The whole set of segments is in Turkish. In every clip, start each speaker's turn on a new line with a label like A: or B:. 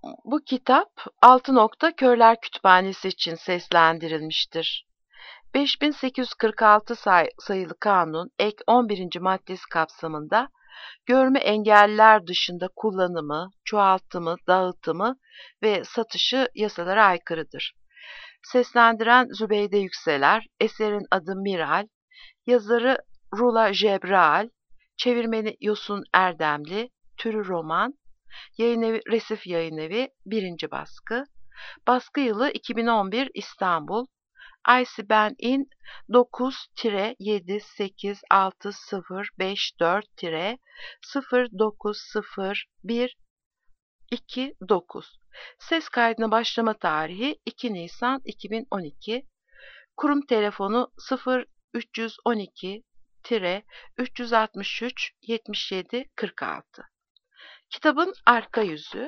A: Bu kitap Altı Körler Kütüphanesi için seslendirilmiştir. 5846 sayılı kanun ek 11. maddesi kapsamında görme engelliler dışında kullanımı, çoğaltımı, dağıtımı ve satışı yasalara aykırıdır. Seslendiren Zübeyde Yükseler, eserin adı Miral, yazarı Rula Cebrail, çevirmeni Yosun Erdemli, türü roman, Yayınevi Resif Yayınevi 1. baskı, baskı yılı 2011 İstanbul, ISBN 9-786054-0900129. Ses kaydına başlama tarihi 2 Nisan 2012. Kurum telefonu 0312 363 77 46. Kitabın arka yüzü.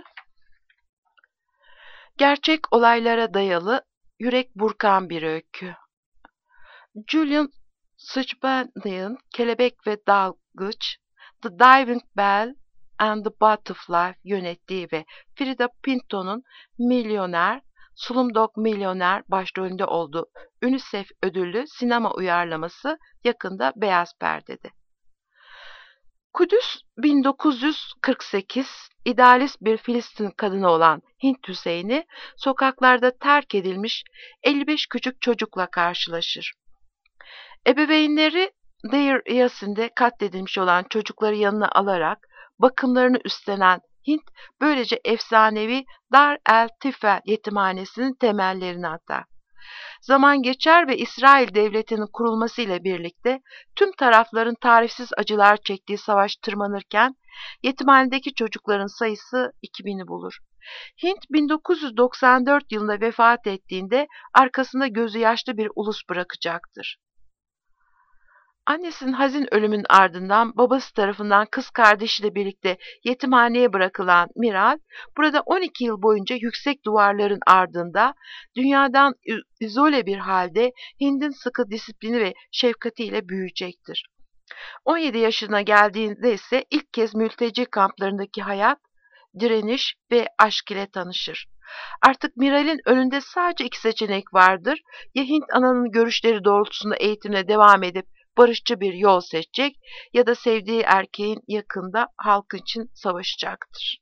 A: Gerçek olaylara dayalı, yürek burkan bir öykü. Julian Swinburne'ın Kelebek ve Dalgıç, The Diving Bell and the Butterfly yönettiği ve Frida Pinto'nun Milyoner, Slumdog Milyoner başrolünde olduğu UNICEF ödüllü sinema uyarlaması yakında beyaz perdede. Kudüs 1948, idealist bir Filistin kadını olan Hint Hüseyin'i sokaklarda terk edilmiş 55 küçük çocukla karşılaşır. Ebeveynleri Deir Yasin'de katledilmiş olan çocukları yanına alarak bakımlarını üstlenen Hint, böylece efsanevi Dar el Tifel yetimhanesinin temellerini atar. Zaman geçer ve İsrail Devleti'nin kurulmasıyla birlikte tüm tarafların tarifsiz acılar çektiği savaş tırmanırken yetimhanedeki çocukların sayısı 2000'i bulur. Hint 1994 yılında vefat ettiğinde arkasında gözü yaşlı bir ulus bırakacaktır. Annesinin hazin ölümünün ardından babası tarafından kız kardeşiyle birlikte yetimhaneye bırakılan Miral, burada 12 yıl boyunca yüksek duvarların ardında, dünyadan izole bir halde Hind'in sıkı disiplini ve şefkatiyle büyüyecektir. 17 yaşına geldiğinde ise ilk kez mülteci kamplarındaki hayat, direniş ve aşk ile tanışır. Artık Miral'in önünde sadece 2 seçenek vardır. Ya Hint ananın görüşleri doğrultusunda eğitimine devam edip barışçı bir yol seçecek ya da sevdiği erkeğin yakında halkı için savaşacaktır.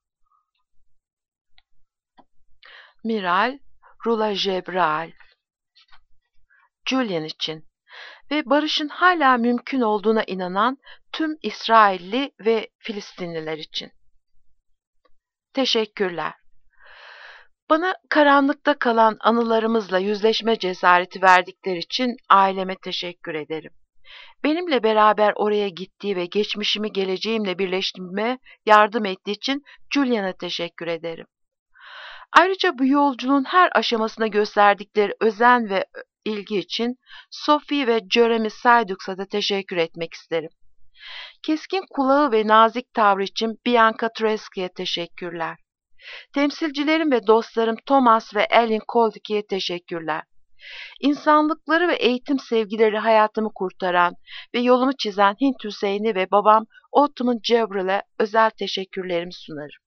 A: Miral, Rula Cebrail, Julian için ve barışın hala mümkün olduğuna inanan tüm İsrailli ve Filistinliler için. Teşekkürler. Bana karanlıkta kalan anılarımızla yüzleşme cesareti verdikleri için aileme teşekkür ederim. Benimle beraber oraya gittiği ve geçmişimi geleceğimle birleştirmeme yardım ettiği için Julian'a teşekkür ederim. Ayrıca bu yolculuğun her aşamasına gösterdikleri özen ve ilgi için Sophie ve Jeremy Saydux'a da teşekkür etmek isterim. Keskin kulağı ve nazik tavrı için Bianca Treski'ye teşekkürler. Temsilcilerim ve dostlarım Thomas ve Ellen Koldiki'ye teşekkürler. İnsanlıkları ve eğitim sevgileri hayatımı kurtaran ve yolumu çizen Hint Hüseyin'i ve babam Ottoman Cebril'e özel teşekkürlerimi sunarım.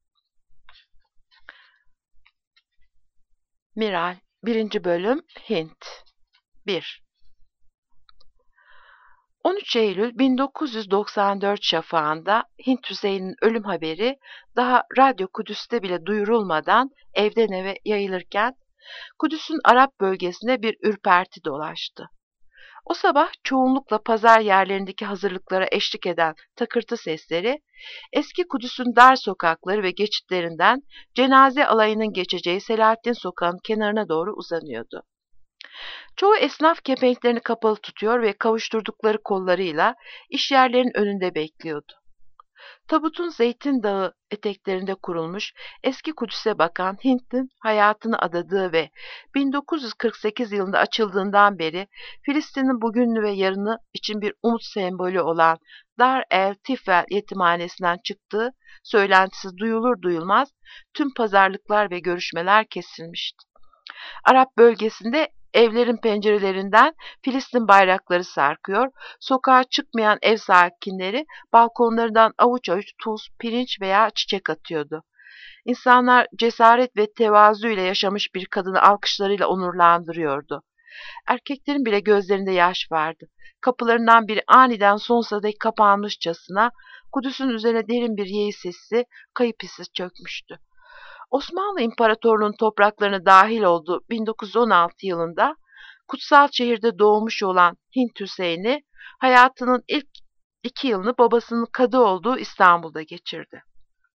A: Miral 1. Bölüm Hint 1. 13 Eylül 1994 şafağında Hint Hüseyin'in ölüm haberi daha Radyo Kudüs'te bile duyurulmadan evden eve yayılırken Kudüs'ün Arap bölgesine bir ürperti dolaştı. O sabah çoğunlukla pazar yerlerindeki hazırlıklara eşlik eden takırtı sesleri, eski Kudüs'ün dar sokakları ve geçitlerinden cenaze alayının geçeceği Selahattin Sokağı'nın kenarına doğru uzanıyordu. Çoğu esnaf kepenklerini kapalı tutuyor ve kavuşturdukları kollarıyla iş yerlerinin önünde bekliyordu. Tabutun Zeytin Dağı eteklerinde kurulmuş eski Kudüs'e bakan Hint'in hayatını adadığı ve 1948 yılında açıldığından beri Filistin'in bugününü ve yarını için bir umut sembolü olan Dar el Tifel yetimhanesinden çıktığı söylentisi duyulur duyulmaz tüm pazarlıklar ve görüşmeler kesilmişti. Arap bölgesinde evlerin pencerelerinden Filistin bayrakları sarkıyor, sokağa çıkmayan ev sakinleri balkonlarından avuç avuç tuz, pirinç veya çiçek atıyordu. İnsanlar cesaret ve tevazu ile yaşamış bir kadını alkışlarıyla onurlandırıyordu. Erkeklerin bile gözlerinde yaş vardı. Kapılarından biri aniden sonsuza dek kapanmışçasına Kudüs'ün üzerine derin bir yey sesi, kayıp hissi çökmüştü. Osmanlı İmparatorluğu'nun topraklarına dahil olduğu 1916 yılında kutsal şehirde doğmuş olan Hint Hüseyin'i hayatının ilk 2 yılını babasının kadı olduğu İstanbul'da geçirdi.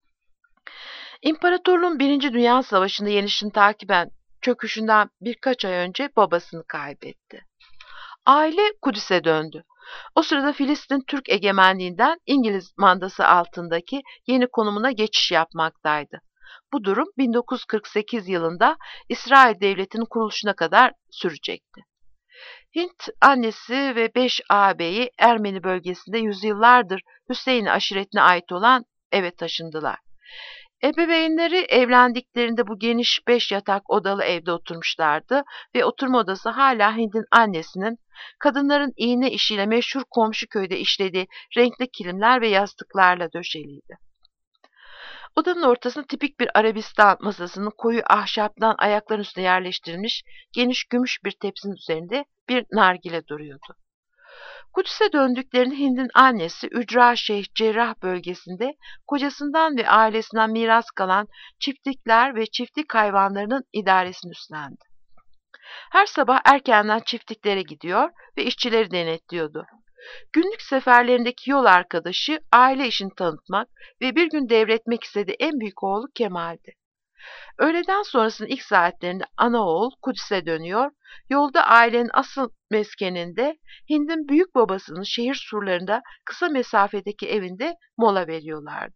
A: İmparatorluğun Birinci Dünya Savaşı'nda yenişini takiben çöküşünden birkaç ay önce babasını kaybetti. Aile Kudüs'e döndü. O sırada Filistin Türk egemenliğinden İngiliz mandası altındaki yeni konumuna geçiş yapmaktaydı. Bu durum 1948 yılında İsrail Devleti'nin kuruluşuna kadar sürecekti. Hint annesi ve 5 ağabeyi Ermeni bölgesinde yüzyıllardır Hüseyin aşiretine ait olan eve taşındılar. Ebeveynleri evlendiklerinde bu geniş 5 yatak odalı evde oturmuşlardı ve oturma odası hala Hind'in annesinin kadınların iğne işiyle meşhur komşu köyde işlediği renkli kilimler ve yastıklarla döşeliydi. Odanın ortasında tipik bir Arabistan masasının koyu ahşaptan ayakların üstüne yerleştirilmiş geniş gümüş bir tepsinin üzerinde bir nargile duruyordu. Kudüs'e döndüklerinde Hind'in annesi Ücra Şeyh Cerrah bölgesinde kocasından ve ailesinden miras kalan çiftlikler ve çiftlik hayvanlarının idaresini üstlendi. Her sabah erkenden çiftliklere gidiyor ve işçileri denetliyordu. Günlük seferlerindeki yol arkadaşı aile işini tanıtmak ve bir gün devretmek istediği en büyük oğlu Kemal'di. Öğleden sonrasının ilk saatlerinde ana oğul Kudüs'e dönüyor, yolda ailenin asıl meskeninde Hind'in büyük babasının şehir surlarında kısa mesafedeki evinde mola veriyorlardı.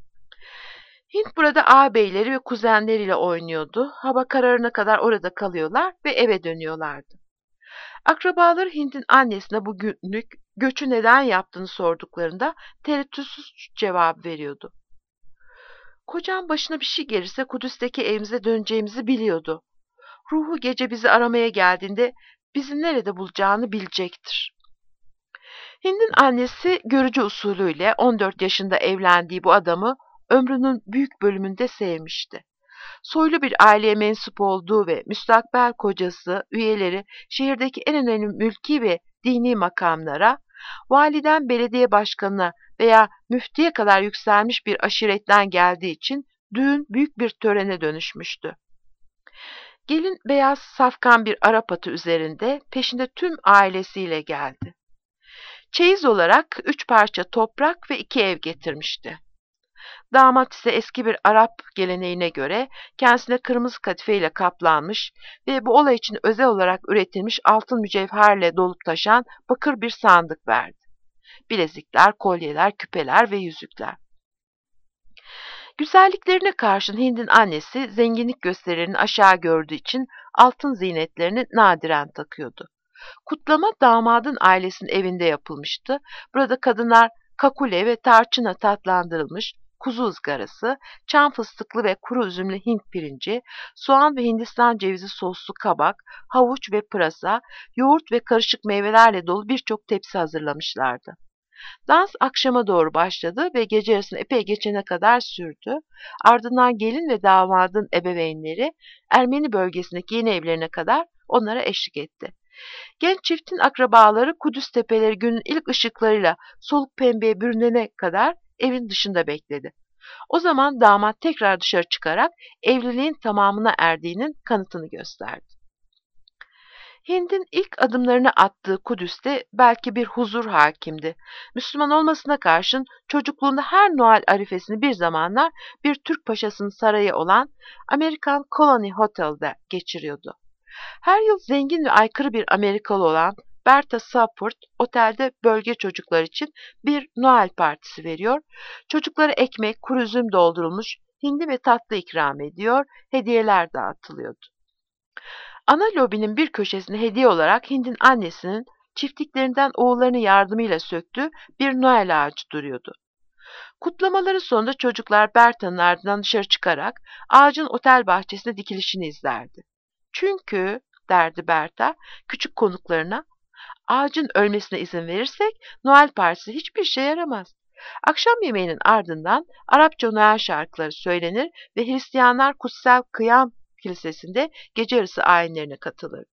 A: Hint burada ağabeyleri ve kuzenleriyle oynuyordu. Hava kararına kadar orada kalıyorlar ve eve dönüyorlardı. Akrabaları Hind'in annesine bu günlük göçü neden yaptığını sorduklarında tereddütsüz cevap veriyordu. Kocam başına bir şey gelirse Kudüs'teki evimize döneceğimizi biliyordu. Ruhu gece bizi aramaya geldiğinde bizi nerede bulacağını bilecektir. Hind'in annesi görücü usulüyle 14 yaşında evlendiği bu adamı ömrünün büyük bölümünde sevmişti. Soylu bir aileye mensup olduğu ve müstakbel kocası, üyeleri şehirdeki en önemli mülki ve dini makamlara, validen belediye başkanına veya müftiye kadar yükselmiş bir aşiretten geldiği için düğün büyük bir törene dönüşmüştü. Gelin beyaz safkan bir Arap atı üzerinde peşinde tüm ailesiyle geldi. Çeyiz olarak 3 parça toprak ve 2 ev getirmişti. Damat ise eski bir Arap geleneğine göre kendisine kırmızı kadifeyle kaplanmış ve bu olay için özel olarak üretilmiş altın mücevherle dolup taşan bakır bir sandık verdi. Bilezikler, kolyeler, küpeler ve yüzükler. Güzelliklerine karşın Hind'in annesi zenginlik gösterilerini aşağı gördüğü için altın ziynetlerini nadiren takıyordu. Kutlama damadın ailesinin evinde yapılmıştı. Burada kadınlar kakule ve tarçına tatlandırılmış kuzu ızgarası, çam fıstıklı ve kuru üzümlü Hint pirinci, soğan ve Hindistan cevizi soslu kabak, havuç ve pırasa, yoğurt ve karışık meyvelerle dolu birçok tepsi hazırlamışlardı. Dans akşama doğru başladı ve gece yarısını epey geçene kadar sürdü. Ardından gelin ve damadın ebeveynleri Ermeni bölgesindeki yeni evlerine kadar onlara eşlik etti. Genç çiftin akrabaları Kudüs tepeleri günün ilk ışıklarıyla soluk pembeye bürünene kadar evin dışında bekledi. O zaman damat tekrar dışarı çıkarak evliliğin tamamına erdiğinin kanıtını gösterdi. Hind'in ilk adımlarını attığı Kudüs'te belki bir huzur hakimdi. Müslüman olmasına karşın çocukluğunda her Noel arifesini bir zamanlar bir Türk paşasının sarayı olan American Colony Hotel'de geçiriyordu. Her yıl zengin ve aykırı bir Amerikalı olan Bertha Sappert otelde bölge çocuklar için bir Noel partisi veriyor. Çocuklara ekmek, kuru üzüm doldurulmuş hindi ve tatlı ikram ediyor, hediyeler dağıtılıyordu. Ana lobinin bir köşesinde hediye olarak Hind'in annesinin çiftliklerinden oğullarının yardımıyla söktüğü bir Noel ağacı duruyordu. Kutlamaların sonunda çocuklar Bertha'nın ardından dışarı çıkarak ağacın otel bahçesinde dikilişini izlerdi. Çünkü, derdi Bertha küçük konuklarına, ağacın ölmesine izin verirsek Noel partisi hiçbir işe yaramaz. Akşam yemeğinin ardından Arapça Noel şarkıları söylenir ve Hristiyanlar Kutsal Kıyam Kilisesi'nde gece yarısı ayinlerine katılırdı.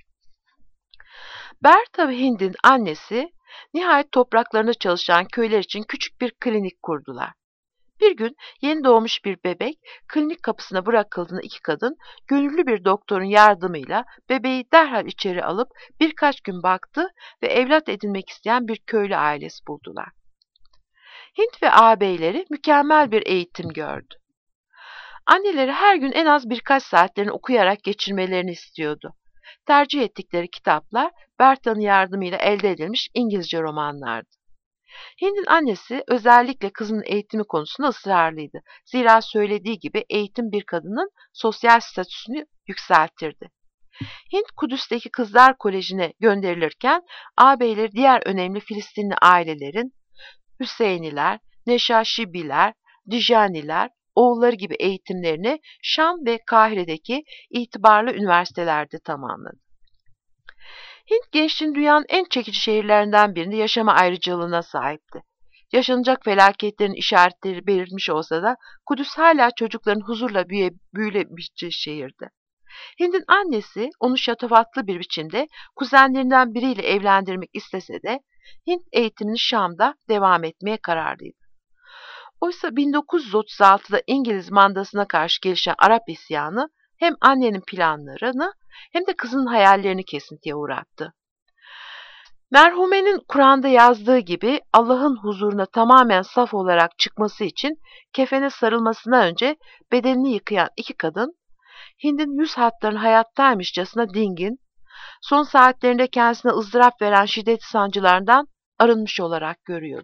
A: Berta ve Hind'in annesi nihayet topraklarında çalışan köyler için küçük bir klinik kurdular. Bir gün yeni doğmuş bir bebek klinik kapısına bırakıldığında iki kadın gönüllü bir doktorun yardımıyla bebeği derhal içeri alıp birkaç gün baktı ve evlat edinmek isteyen bir köylü ailesi buldular. Hint ve ağabeyleri mükemmel bir eğitim gördü. Anneleri her gün en az birkaç saatlerini okuyarak geçirmelerini istiyordu. Tercih ettikleri kitaplar Berta'nın yardımıyla elde edilmiş İngilizce romanlardı. Hind'in annesi özellikle kızının eğitimi konusunda ısrarlıydı. Zira söylediği gibi eğitim bir kadının sosyal statüsünü yükseltirdi. Hint Kudüs'teki Kızlar Koleji'ne gönderilirken ağabeyleri diğer önemli Filistinli ailelerin Hüseyniler, Neşaşibiler, Dijaniler, oğulları gibi eğitimlerini Şam ve Kahire'deki itibarlı üniversitelerde tamamladı. Hint gençliğin dünyanın en çekici şehirlerinden birinde yaşama ayrıcalığına sahipti. Yaşanacak felaketlerin işaretleri belirtmiş olsa da Kudüs hala çocukların huzurla büyülebileceği şehirdi. Hind'in annesi onu şatafatlı bir biçimde kuzenlerinden biriyle evlendirmek istese de Hint eğitimini Şam'da devam etmeye kararlıydı. Oysa 1936'da İngiliz mandasına karşı gelişen Arap isyanı hem annenin planlarını hem de kızının hayallerini kesintiye uğrattı. Merhumenin Kur'an'da yazdığı gibi Allah'ın huzuruna tamamen saf olarak çıkması için kefene sarılmasından önce bedenini yıkayan iki kadın, Hind'in yüz hatlarının hayattaymışçasına dingin, son saatlerinde kendisine ızdırap veren şiddetli sancılardan arınmış olarak görüyordu.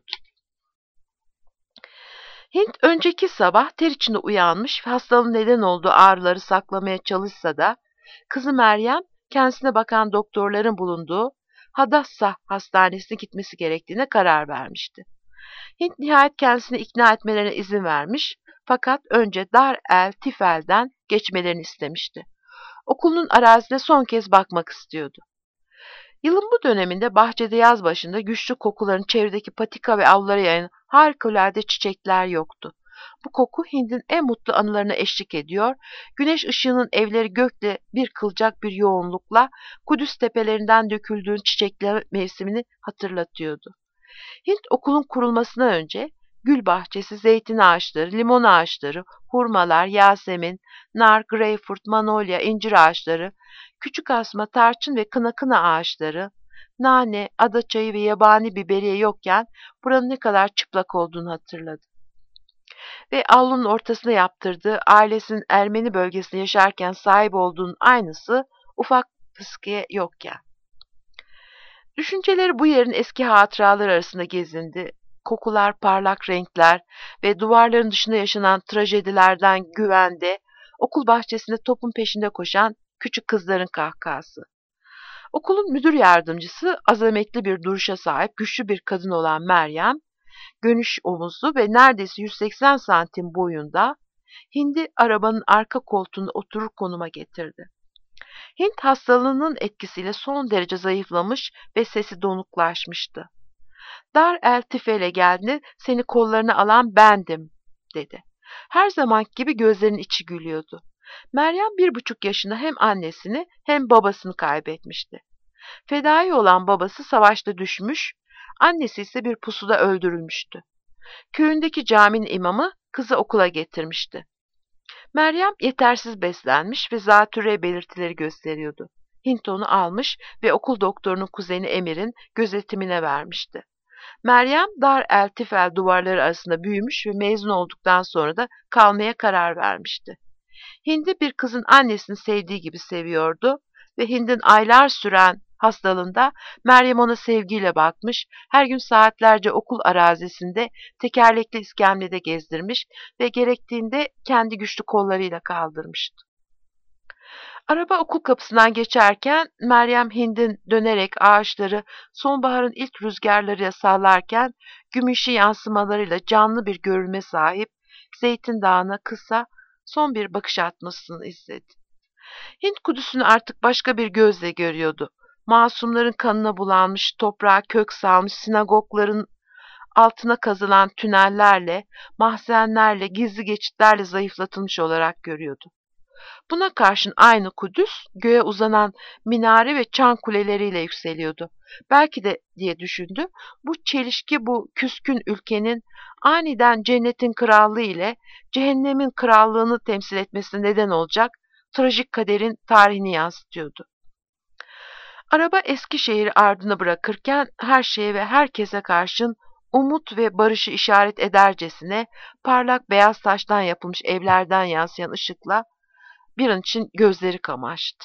A: Hint önceki sabah ter içinde uyanmış ve hastalığın neden olduğu ağrıları saklamaya çalışsa da kızı Meryem kendisine bakan doktorların bulunduğu Hadassah Hastanesi'ne gitmesi gerektiğine karar vermişti. Hint nihayet kendisini ikna etmelerine izin vermiş fakat önce Dar el Tifel'den geçmelerini istemişti. Okulun arazisine son kez bakmak istiyordu. Yılın bu döneminde bahçede yaz başında güçlü kokuların çevredeki patika ve avlulara yayan harikulade çiçekler yoktu. Bu koku Hind'in en mutlu anılarına eşlik ediyor, güneş ışığının evleri gökle bir kılacak bir yoğunlukla Kudüs tepelerinden döküldüğün çiçekler mevsimini hatırlatıyordu. Hint okulun kurulmasından önce gül bahçesi, zeytin ağaçları, limon ağaçları, hurmalar, yasemin, nar, greyfurt, manolya, incir ağaçları, küçük asma, tarçın ve kına ağaçları, nane, adaçayı ve yabani biberiye yokken buranın ne kadar çıplak olduğunu hatırladı. Ve avlunun ortasına yaptırdığı ailesinin Ermeni bölgesinde yaşarken sahip olduğunun aynısı ufak fıskiye yokken. Düşünceleri bu yerin eski hatıraları arasında gezindi. Kokular, parlak renkler ve duvarların dışında yaşanan trajedilerden güvende, okul bahçesinde topun peşinde koşan küçük kızların kahkahası. Okulun müdür yardımcısı azametli bir duruşa sahip güçlü bir kadın olan Meryem, geniş omuzlu ve neredeyse 180 santim boyunda Hind'i arabanın arka koltuğunda oturur konuma getirdi. Hint hastalığının etkisiyle son derece zayıflamış ve sesi donuklaşmıştı. Dar el Tifel'e geldiğinde seni kollarına alan bendim, dedi. Her zamanki gibi gözlerinin içi gülüyordu. Meryem 1,5 yaşında hem annesini hem babasını kaybetmişti. Fedai olan babası savaşta düşmüş, annesi ise bir pusuda öldürülmüştü. Köyündeki caminin imamı kızı okula getirmişti. Meryem yetersiz beslenmiş ve zatürre belirtileri gösteriyordu. Hint onu almış ve okul doktorunun kuzeni Emir'in gözetimine vermişti. Meryem Dar el Tifel duvarları arasında büyümüş ve mezun olduktan sonra da kalmaya karar vermişti. Hind'i bir kızın annesini sevdiği gibi seviyordu ve Hind'in aylar süren hastalığında Meryem ona sevgiyle bakmış, her gün saatlerce okul arazisinde tekerlekli iskemlede gezdirmiş ve gerektiğinde kendi güçlü kollarıyla kaldırmıştı. Araba okul kapısından geçerken Meryem Hind'in dönerek ağaçları sonbaharın ilk rüzgarlarıyla sallarken gümüşü yansımalarıyla canlı bir görünme sahip Zeytin Dağı'na kısa son bir bakış atmasını izledi. Hint Kudüs'ünü artık başka bir gözle görüyordu. Masumların kanına bulanmış, toprağa kök salmış sinagogların altına kazılan tünellerle, mahzenlerle, gizli geçitlerle zayıflatılmış olarak görüyordu. Buna karşın aynı Kudüs, göğe uzanan minare ve çan kuleleriyle yükseliyordu. Belki de diye düşündü, bu çelişki bu küskün ülkenin aniden cennetin krallığı ile cehennemin krallığını temsil etmesine neden olacak trajik kaderin tarihini yansıtıyordu. Araba Eskişehir'i ardına bırakırken her şeye ve herkese karşın umut ve barışı işaret edercesine parlak beyaz taştan yapılmış evlerden yansıyan ışıkla bir an için gözleri kamaştı.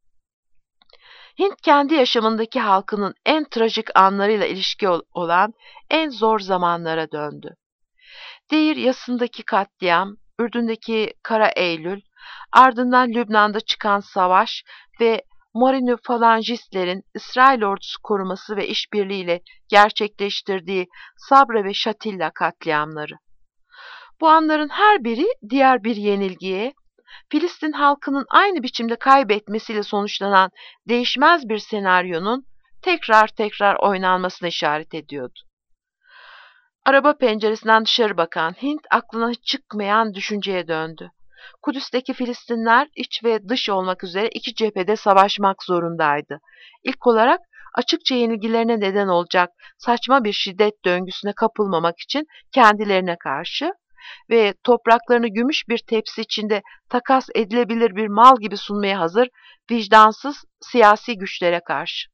A: Hint kendi yaşamındaki halkının en trajik anlarıyla ilişki olan en zor zamanlara döndü. Deir Yas'ındaki katliam, Ürdün'deki Kara Eylül, ardından Lübnan'da çıkan savaş ve Morinü falangistlerin İsrail ordusu koruması ve işbirliğiyle gerçekleştirdiği Sabra ve Şatilla katliamları. Bu anların her biri diğer bir yenilgiye, Filistin halkının aynı biçimde kaybetmesiyle sonuçlanan değişmez bir senaryonun tekrar tekrar oynanmasına işaret ediyordu. Araba penceresinden dışarı bakan Hint aklına hiç çıkmayan düşünceye döndü. Kudüs'teki Filistinler iç ve dış olmak üzere iki cephede savaşmak zorundaydı. İlk olarak açıkça yenilgilerine neden olacak saçma bir şiddet döngüsüne kapılmamak için kendilerine karşı ve topraklarını gümüş bir tepsi içinde takas edilebilir bir mal gibi sunmaya hazır vicdansız siyasi güçlere karşı.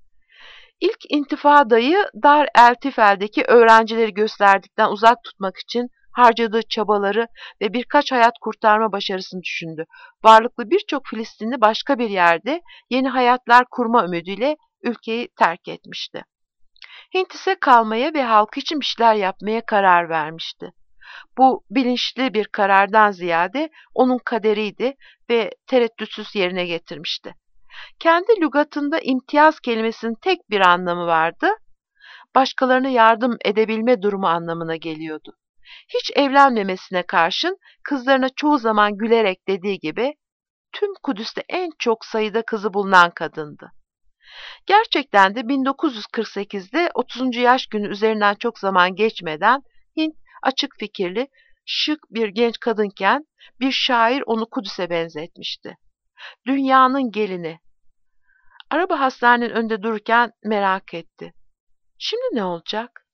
A: İlk intifadayı Dar el Tifel'deki öğrencileri gösterdikten uzak tutmak için harcadığı çabaları ve birkaç hayat kurtarma başarısını düşündü. Varlıklı birçok Filistinli başka bir yerde yeni hayatlar kurma ümidiyle ülkeyi terk etmişti. Hint ise kalmaya ve halkı için bir şeyler yapmaya karar vermişti. Bu bilinçli bir karardan ziyade onun kaderiydi ve tereddütsüz yerine getirmişti. Kendi lügatında imtiyaz kelimesinin tek bir anlamı vardı, başkalarına yardım edebilme durumu anlamına geliyordu. Hiç evlenmemesine karşın kızlarına çoğu zaman gülerek dediği gibi tüm Kudüs'te en çok sayıda kızı bulunan kadındı. Gerçekten de 1948'de 30. yaş günü üzerinden çok zaman geçmeden Hint açık fikirli, şık bir genç kadınken bir şair onu Kudüs'e benzetmişti. Dünyanın gelini. Araba hastanenin önünde dururken merak etti. Şimdi ne olacak?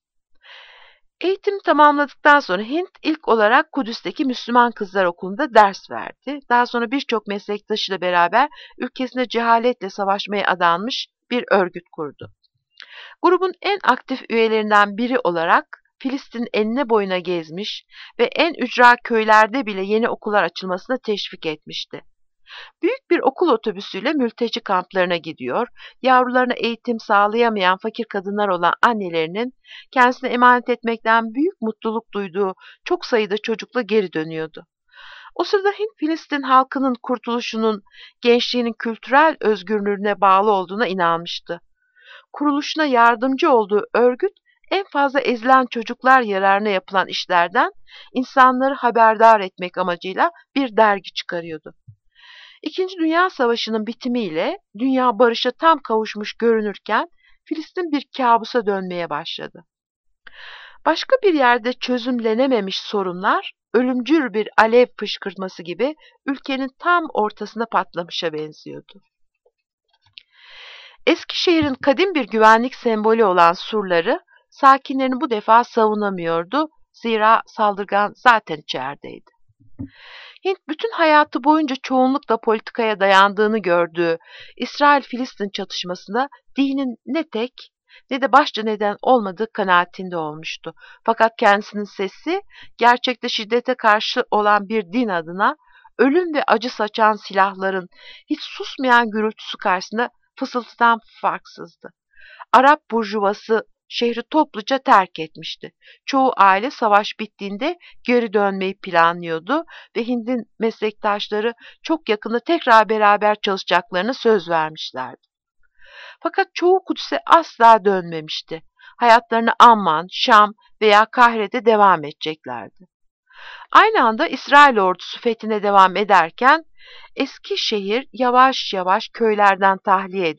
A: Eğitimi tamamladıktan sonra Hint ilk olarak Kudüs'teki Müslüman Kızlar Okulu'nda ders verdi. Daha sonra birçok meslektaşıyla beraber ülkesinde cehaletle savaşmaya adanmış bir örgüt kurdu. Grubun en aktif üyelerinden biri olarak Filistin enine boyuna gezmiş ve en ücra köylerde bile yeni okullar açılmasına teşvik etmişti. Büyük bir okul otobüsüyle mülteci kamplarına gidiyor, yavrularına eğitim sağlayamayan fakir kadınlar olan annelerinin kendisine emanet etmekten büyük mutluluk duyduğu çok sayıda çocukla geri dönüyordu. O sırada Hint-Filistin halkının kurtuluşunun gençliğinin kültürel özgürlüğüne bağlı olduğuna inanmıştı. Kuruluşuna yardımcı olduğu örgüt en fazla ezilen çocuklar yararına yapılan işlerden insanları haberdar etmek amacıyla bir dergi çıkarıyordu. İkinci Dünya Savaşı'nın bitimiyle dünya barışa tam kavuşmuş görünürken Filistin bir kabusa dönmeye başladı. Başka bir yerde çözümlenememiş sorunlar ölümcül bir alev fışkırtması gibi ülkenin tam ortasına patlamışa benziyordu. Eskişehir'in kadim bir güvenlik sembolü olan surları sakinlerini bu defa savunamıyordu, zira saldırgan zaten içerideydi. Hint bütün hayatı boyunca çoğunlukla politikaya dayandığını gördüğü İsrail-Filistin çatışmasında dinin ne tek ne de başça neden olmadığı kanaatinde olmuştu. Fakat kendisinin sesi gerçekte şiddete karşı olan bir din adına ölüm ve acı saçan silahların hiç susmayan gürültüsü karşısında fısıltıdan farksızdı. Arap burjuvası şehri topluca terk etmişti. Çoğu aile savaş bittiğinde geri dönmeyi planlıyordu ve Hind'in meslektaşları çok yakında tekrar beraber çalışacaklarına söz vermişlerdi. Fakat çoğu Kudüs'e asla dönmemişti. Hayatlarını Amman, Şam veya Kahire'de devam edeceklerdi. Aynı anda İsrail ordusu fethine devam ederken Eskişehir yavaş yavaş köylerden tahliye edilen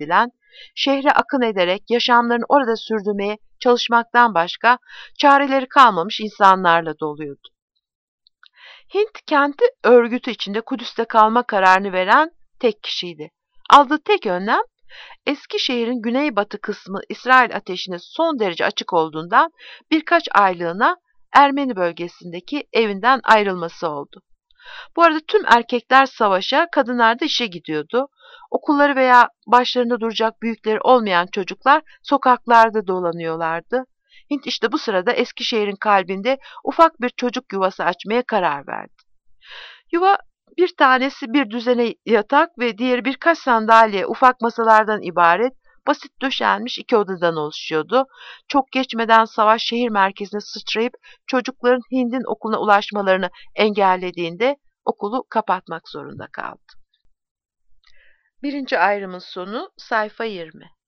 A: şehre akın ederek yaşamlarını orada sürdürmeye çalışmaktan başka çareleri kalmamış insanlarla doluydu. Hint kendi örgütü içinde Kudüs'te kalma kararını veren tek kişiydi. Aldığı tek önlem eski şehrin güneybatı kısmı İsrail ateşine son derece açık olduğundan birkaç aylığına Ermeni bölgesindeki evinden ayrılması oldu. Bu arada tüm erkekler savaşa, kadınlar da işe gidiyordu. Okulları veya başlarında duracak büyükleri olmayan çocuklar sokaklarda dolanıyorlardı. Hint işte bu sırada Eskişehir'in kalbinde ufak bir çocuk yuvası açmaya karar verdi. Yuva bir tanesi bir düzene yatak ve diğeri birkaç sandalye, ufak masalardan ibaret basit döşenmiş iki odadan oluşuyordu. Çok geçmeden savaş şehir merkezine sıçrayıp çocukların Hind'in okuluna ulaşmalarını engellediğinde okulu kapatmak zorunda kaldı. Birinci ayrımın sonu sayfa 20.